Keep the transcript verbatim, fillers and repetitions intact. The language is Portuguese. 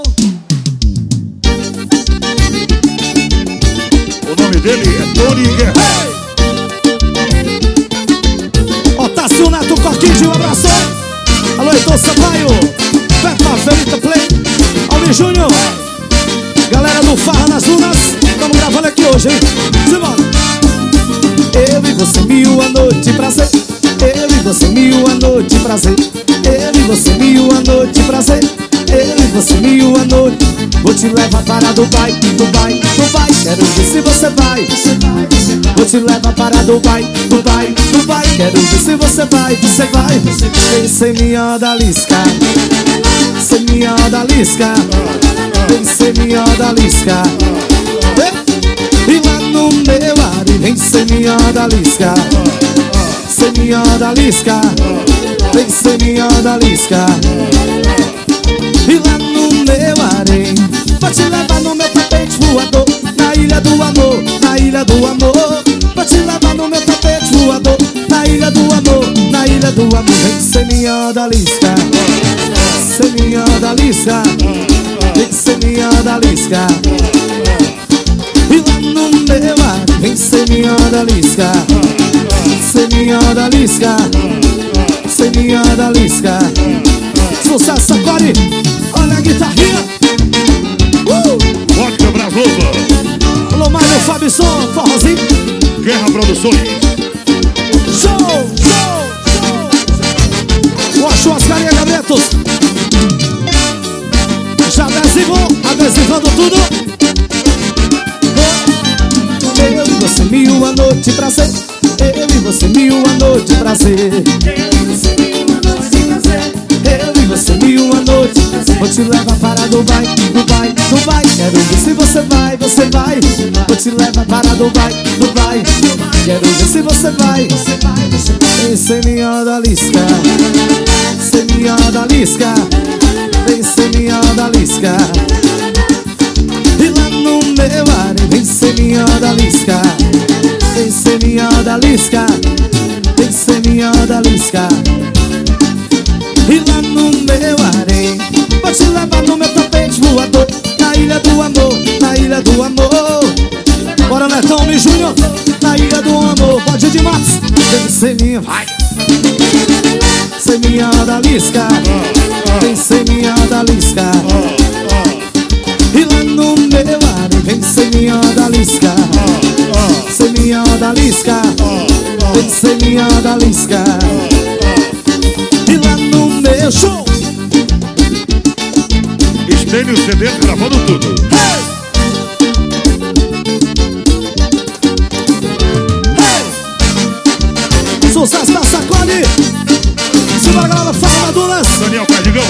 O nome dele é Tony Guerra. Otácio Neto Corquide, um abraço. Alô, Heitor Sampaio, Peppa, Felipe Play, Alvin Júnior, galera do Farra nas Dunas. Estamos gravando aqui hoje, hein? Simbora. Eu e você mil a noite prazer. Eu e você mil a noite prazer. Eu e você mil a noite prazer. Eu e você mil a noite. Vou te levar para Dubai, Dubai, Dubai. Quero ver se você vai. Vou te levar para Dubai, Dubai, Dubai. Quero ver se você vai, você vai. Vem ser minha odalisca, ser minha odalisca. Vem ser minha odalisca. E lá no meu ar, vem ser minha odalisca, ser minha odalisca. Vem ser minha odalisca. E lá no meu harém, vou te levar no meu tapete voador, na ilha do amor, na ilha do amor. Vou te levar no meu tapete voador, na ilha do amor, na ilha do amor. Vem ser minha odalisca, ser minha odalisca. Vem ser minha odalisca. E lá no meu ar, vem ser minha odalisca, ser minha odalisca, ser minha odalisca. Sucesso, sacode, olha a guitarrinha. uh! Vodka Bravosa. Alô, Mário Fabisson, forrozinho. Guerra Produções. Show, show, show. O Churrascaria Gavetos. Já adesivou, adesivando tudo. Eu e você mil a noite prazer. Eu e você mil a noite prazer. Eu e você mil a noite. Vou te levar para Dubai, Dubai, Dubai. Quero ver se você vai, você vai. Vou te levar para Dubai, Dubai. Quero ver se você vai. Vem ser minha odalisca, ser minha odalisca. Vem ser minha odalisca. E lá no meu ar, vem ser minha odalisca, vem ser minha odalisca. Vem ser minha odalisca. E lá no meu harém, vou te levar no meu tapete voador, na ilha do amor, na ilha do amor. Bora, Netão e Júnior, na ilha do amor. Pode ir de Matos. Vem ser minha, vai. Ser minha odalisca, vem ser minha odalisca. E lá no meu ar, vem ser minha odalisca, ser minha odalisca. Vem ser minha odalisca. E lá no meu show, Estênio C D gravando tudo. hey! Hey! Sucesso da Sacode. Simbora, galera, Farra nas Dunas. Daniel Cardigão.